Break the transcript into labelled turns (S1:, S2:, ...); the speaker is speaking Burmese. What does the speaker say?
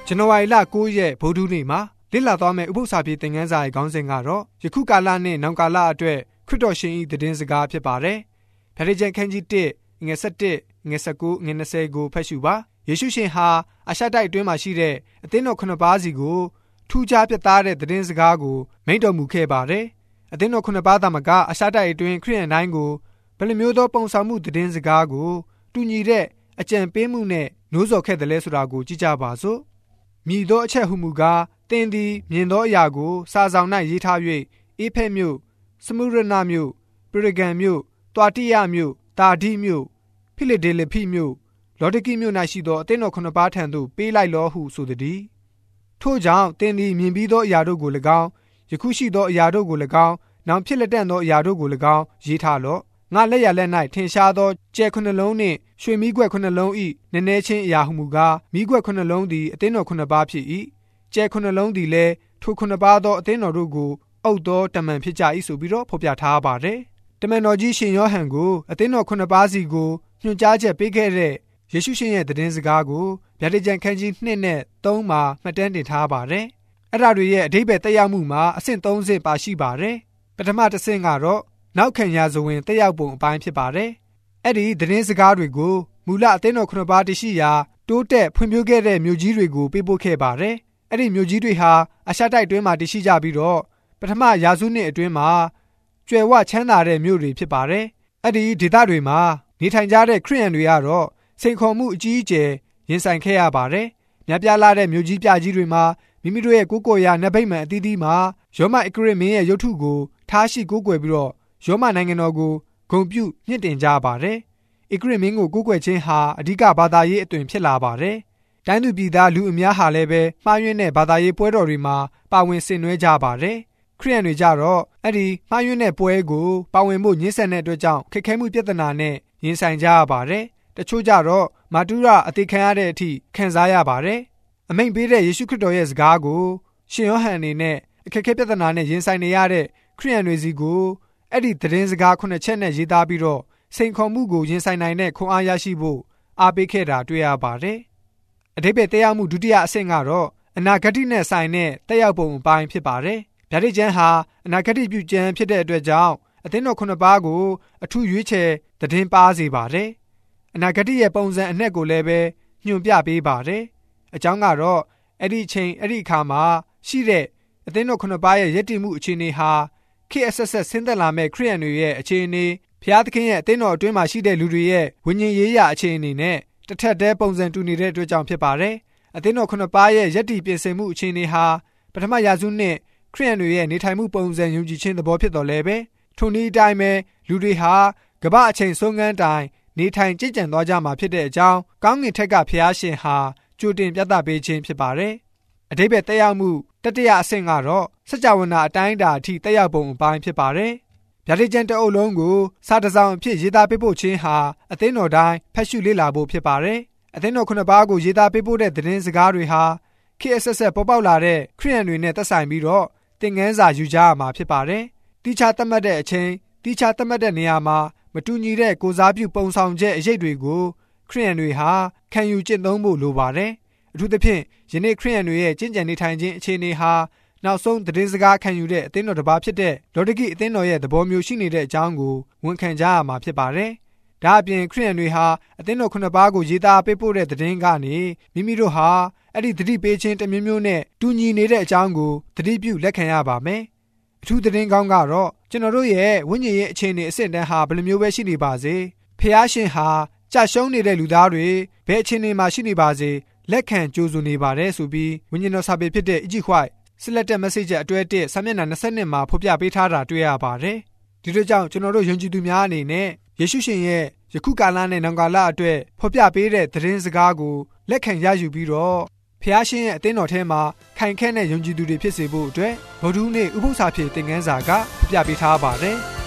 S1: ဇန်နဝါရီလ9ရက်ဗုဒ္ဓနေ့မှာလေ့လာသွားမယ့်ဥပုသ္စာပြေသင်ခန်းစာရဲ့ခေါင်းစဉ်ကတော့ယခုကာလနဲ့နောင်ကာလအတွက်ခရစ်တော်ရှင်၏သတင်းစကားဖြစ်ပါတယ်။ဗျာဒိတ်ကျမ်းခန်းကြီး1ငွေ17ငွေ19ငွေ20ကိုဖတ်ရှုပါ။ယေရှုရှင်ဟာအာရှတိုက်အတွင်းမှာရှိတဲ့အသင်းတော်9ပါးစီကိုထူးခြားပြသတဲ့သတင်းစကားကိုမိန့်တော်မူခဲ့ပါတယ်။အသင်းတော်9ပါးသာမကအာရှတိုက်အတွင်းခရစ်ယာန်တိုင်းကိုဘယ်လိုမျိုးသောပုံဆောင်မှုသတင်းစကားကိုတူညီတဲ့အကြံပေးမှုနဲ့နှိုးဆော်ခဲ့တယ်လဲဆိုတာကိုကြည့်ကြပါစို့။မြည်သောအချက်ဟုမူကားသင်သည်မြင်သောအရာကိုစာဆောင်၌ရေးထား၍အေဖက်မြို့စမုရနမြို့ပရဂန်မြို့တွာတိယမြို့တာဒိမြို့ဖိလိဒေလဖိမြို့လောဒကိမြို့၌ရှိသောအသင်းတော်9ပါးထံသို့ပေးလိုက်လောဟုဆိုသည်။ထို့ကြောင့်သင်သည်မြင်ပြီးသောအရာတို့ကို၎င်းယခုရှိသောအရာတို့ကို၎င်းနောက်ဖြစ်လက်တန့်သောအရာတို့ကို၎င်းရေးထားလော့။ငါလက်ရလက်၌ထင်ရှားသောကြယ်9လုံးနှင့်ရွှေမီးခွက်9လုံး၏နည်းနည်းချင်းအရာဟုမူကားမီးခွက်9လုံးသည်အသင်းတော်9ပါးဖြစ်၏။ကြယ်9လုံးသည်လည်းထို9ပါးသောအသင်းတော်တို့ကိုအုပ်သောတမန်ဖြစ်ကြ၏ဆိုပြီးတော့ဖော်ပြထားပါတယ်။တမန်တော်ကြီးရှင်ယောဟန်ကိုအသင်းတော်9ပါးစီကိုညွှန်ကြားချက်ပေးခဲ့တဲ့ယေရှုရှင်ရဲ့သတင်းစကားကိုဗျာဒိတ်ကျမ်းခန်းကြီး2နဲ့3မှာမှတ်တမ်းတင်ထားပါတယ်။အဲ့ဒါတွေရဲ့အဓိပ္ပာယ်သက်ရောက်မှုမှာအဆင့်3ဆင့်ပါရှိပါတယ်။ပထမတစ်ဆင့်ကတော့နောက်ခံရာဇဝင်သက်ရောက်ပုံအပိုင်းဖြစ်ပါတယ်။အဲ့ဒီသတင်းစကားတွေကိုမူလအသင်းတော်9ပါးတရှိရာတိုးတက်ဖွံ့ဖြိုးခဲ့တဲ့မြို့ကြီးတွေကိုပေးပို့ခဲ့ပါတယ်။အဲ့ဒီမြို့ကြီးတွေဟာအာရှတိုက်တွင်းမှာတရှိကြပြီးတော့ပထမရာစုနှစ်အတွင်းမှာကြွယ်ဝချမ်းသာတဲ့မြို့တွေဖြစ်ပါတယ်။အဲ့ဒီဒေသတွေမှာနေထိုင်ကြတဲ့ခရစ်ယာန်တွေကတော့စိန်ခေါ်မှုအကြီးအကျယ်ရင်ဆိုင်ခဲ့ရပါတယ်။မြပြလာတဲ့မြို့ကြီးပြကြီးတွေမှာမိမိတို့ရဲ့ကိုးကွယ်ရာနတ်ဗိမာန်အသီးသီးမှာယောမဧကရစ်မင်းရဲ့ရုပ်ထုကိုထားရှိကိုးကွယ်ပြီးတော့ယောမနိုင်ငံတော်ကိုဂုဏ်ပြုမြင့်တင်ကြပါတယ်။ဧကရစ်မင်းကိုကိုးကွယ်ခြင်းဟာအဓိကဘာသာရေးအသွင်ဖြစ်လာပါတယ်။တိုင်းသူပြည်သားလူအများဟာလည်းပဲမှားယွင်းတဲ့ဘာသာရေးပွဲတော်တွေမှာပါဝင်ဆင်နွှဲကြပါတယ်။ခရစ်ယာန်တွေကြတော့အဲ့ဒီမှားယွင်းတဲ့ပွဲကိုပါဝင်ဖို့ညှင်းဆန်တဲ့အတွက်ကြောင့်ခက်ခဲမှုပြဿနာနဲ့ရင်ဆိုင်ကြရပါတယ်။တချို့ကြတော့မာတုရအသေးခံရတဲ့အထိခံစားရပါတယ်။အမိန့်ပေးတဲ့ယေရှုခရစ်တော်ရဲ့စကားကိုရှင်ယောဟန်အနေနဲ့အခက်အခဲပြဿနာနဲ့ရင်ဆိုင်နေရတဲ့ခရစ်ယာန်တွေစီကိုအဲ့ဒီသတင်းစကား9ချက်နဲ့ရေးသားပြီးတော့စိန်ခေါ်မှုကိုရင်ဆိုင်နိုင်တဲ့ခွန်အားရရှိဖို့အားပေးခဲ့တာတွေ့ရပါတယ်။အဓိပ္ပာယ်တရားမှုဒုတိယအဆင့်ကတော့အနာဂတ်နဲ့ဆိုင်တဲ့တက်ရောက်ပုံအပိုင်းဖြစ်ပါတယ်။ဗျာဒိတ်ကျမ်းဟာအနာဂတ်ပြုကျမ်းဖြစ်တဲ့အတွက်ကြောင့်အသင်းတော်9ပါးကိုအထူးရွေးချယ်သတင်းပါစေပါတယ်။အနာဂတ်ရဲ့ပုံစံအနက်ကိုလည်းပဲညွှန်ပြပေးပါတယ်။အကြောင်းကတော့အဲ့ဒီအချိန်အဲ့ဒီအခါမှာရှိတဲ့အသင်းတော်9ပါးရဲ့ယက်တည်မှုအခြေအနေဟာခေတ်အဆက်ဆက်ဆင်းသက်လာမဲ့ခရစ်ယာန်တွေရဲ့အခြေအနေဖျားသခင်ရဲ့အသင်းတော်အတွင်းမှာရှိတဲ့လူတွေရဲ့ဝိညာဉ်ရေးရာအခြေအနေနဲ့တစ်ထပ်တည်းပုံစံတူနေတဲ့အတွက်ကြောင့်ဖြစ်ပါတယ်။အသင်းတော်9ပါးရဲ့ယက်တည်ပြင်ဆင်မှုအခြေအနေဟာပထမရာစုနှစ်ခရစ်ယာန်တွေရဲ့နေထိုင်မှုပုံစံယုံကြည်ခြင်းသဘောဖြစ်တော်လဲပဲထိုနည်းအတိုင်းပဲလူတွေဟာကမ္ဘာအချိန်ဆုံးခန်းတိုင်နေထိုင်ကြည်ကြံသွားကြမှာဖြစ်တဲ့အကြောင်းကောင်းကင်ထက်ကဖျားရှင်ဟာကြိုတင်ပြသပေးခြင်းဖြစ်ပါတယ်။အဓိပ္ပာယ်တက်ရောက်မှုတတိယအဆင့်ကတော့စကြဝဠာအတိုင်းအတာအထိတက်ရောက်ပုံအပိုင်းဖြစ်ပါတယ်။ဗျာဒိတ်ကျမ်းတအုပ်လုံးကိုစာတစ်စောင်အဖြစ်ရေးသားပေးပို့ခြင်းဟာအသင်းတော်တိုင်းဖတ်ရှုလေ့လာဖို့ဖြစ်ပါတယ်။အသင်းတော်9ပါးကိုရေးသားပေးပို့တဲ့သတင်းစကားတွေဟာခေတ်အဆက်ဆက်ပေါ်ပေါက်လာတဲ့ခရစ်ယာန်တွေနဲ့သက်ဆိုင်ပြီးတော့သင်ခန်းစာယူကြရမှာဖြစ်ပါတယ်။တိကျသတ်မှတ်တဲ့အချိန်တိကျသတ်မှတ်တဲ့နေရာမှာမတူညီတဲ့ကိုစားပြုပုံဆောင်ချက်အရေးတွေကိုခရစ်ယာန်တွေဟာခံယူကျင့်သုံးဖို့လိုပါတယ်။အထူးသဖြင့်ယနေ့ခရစ်ယာန်တွေရဲ့ကျင့်ကြံနေထိုင်ခြင်းအခြေအနေဟာနောက်ဆုံးသတင်းစကားခံယူတဲ့အသင်းတော်တစ်ပါးဖြစ်တဲ့လောဒကိအသင်းတော်ရဲ့သဘောမျိုးရှိနေတဲ့အကြောင်းကိုဝန်ခံကြရမှာဖြစ်ပါတယ်။ဒါအပြင်ခရစ်ယာန်တွေဟာအသင်းတော်9ပါးကိုရေးသားပေးပို့တဲ့သတင်းကနေမိမိတို့ဟာအဲ့ဒီသတိပေးခြင်းတစ်မျိုးမျိုးနဲ့တူညီနေတဲ့အကြောင်းကိုသတိပြုလက်ခံရပါမယ်။အထူးသတင်းကောင်းကတော့ကျွန်တော်တို့ရဲ့ဝိညာဉ်ရေးအခြေအနေအဆင့်တန်းဟာဘယ်လိုမျိုးပဲရှိနေပါစေဖျားရှင်ဟာကြာရှုံးနေတဲ့လူသားတွေဘယ်အခြေအနေမှာရှိနေပါစေလက်ခံကြိုးစုံနေပါတယ်ဆိုပြီးဝိညာဉ်တော်စာပေဖြစ်တဲ့Egypt Selected Message အတွဲ1စာမျက်နှာ22မှာဖော်ပြပေးထားတာတွေ့ရပါတယ်။ဒီတို့ကြောင့်ကျွန်တော်တို့ယုံကြည်သူများအနေနဲ့ယေရှုရှင်ရဲ့ယခုကာလနဲ့နောင်ကာလအတွက်ဖော်ပြပေးတဲ့သတင်းစကားကိုလက်ခံရယူပြီးတော့ဖျားရှင်ရဲ့အသင်းတော်ထဲမှာခိုင်ခန့်တဲ့ယုံကြည်သူတွေဖြစ်စေဖို့အတွက်ဗုဒ္ဓဟူးနေ့ဥပုသ္စာပြေသင်ခန်းစာကဖော်ပြပေးထားပါတယ်။